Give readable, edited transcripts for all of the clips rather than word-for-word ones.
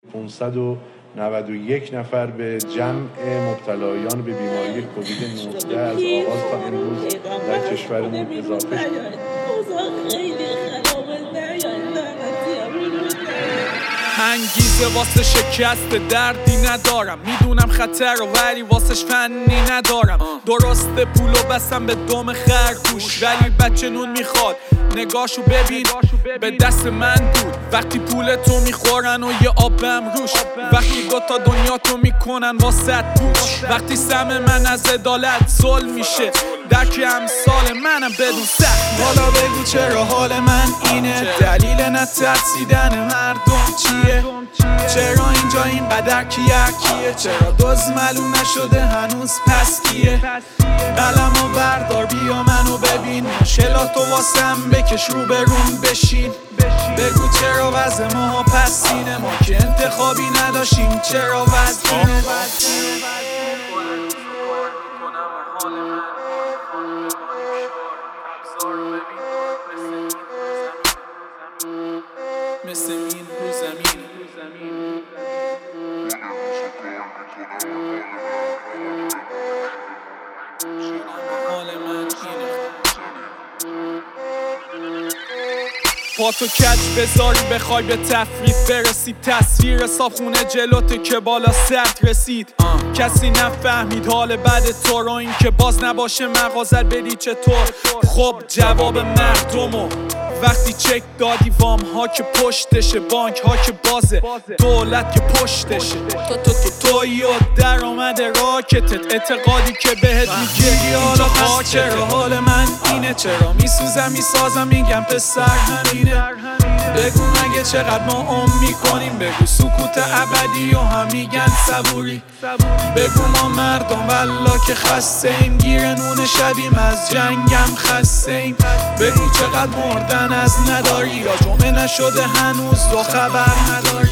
591 نفر به جمع مبتلایان به بیماری کووید 19 از آغاز تا امروز در کشورمون اضافه شد. انگیزه واسه شکست دردی ندارم، میدونم خطر رو ولی واسش فنی ندارم. درسته پولو بستم به دم خرگوش، ولی بچه نون میخواد نگاشو ببین به دست من دود. وقتی پول تو میخورن و یه آبم روش، وقتی دوتا دنیا تو میکنن واسه پوش، وقتی سهم من از عدالت ظلم میشه درک امثال منم بدون سخت. حالا بگو چرا حال من اینه، دلیل نترسیدن مردم چیه؟ چرا اینجا اینقدر کیه؟ چرا دوز معلوم نشده هنوز پس کیه؟ قلم و بردار بیا منو ببین، مشکلاتو واسم بکش رو بروم بشین. بگو چرا وضع ما پسینه، ما که انتخابی نداشتیم چرا وضع اینه؟ مثل این رو زمین حال من اینه. پا تو کج بذاری بخوای به تفریح برسی، تصویر صابخونه جلوته که بالا سرد رسید. کسی نفهمید حال بد تو رو، این که باز نباشه مغازت بری چطور؟ خب جواب مردمو وقتی چک دادی، وام ها که پشتشه، بانک ها که بازه، دولت که پشتشه، تویی و در آمده راکتت، اعتقادی که بهت میگیری حالا پس چرا حال من اینه؟ چرا میسوزم میسازم میگم پسر همینه؟ بگو مگه چقدر ما میکنیم؟ بگو سکوت ابدی و هم میگن صبوری. بگو ما مردم والله که خسته ایم، گیر نون شدیم از جنگم خسته ایم. بگو چقدر مردن از نداری، یا جمعه نشده هنوز تو خبر نداری.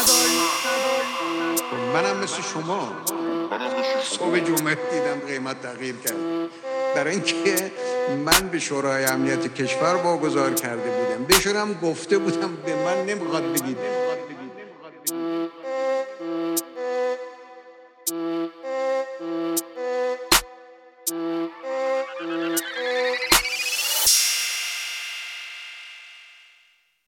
منم مثل شما صبح جمعه دیدم قیمت تغییر کرد، برای اینکه من به شورای امنیت کشور واگذار کرده بودم، بهشونم گفته بودم به من نمیخواد بگید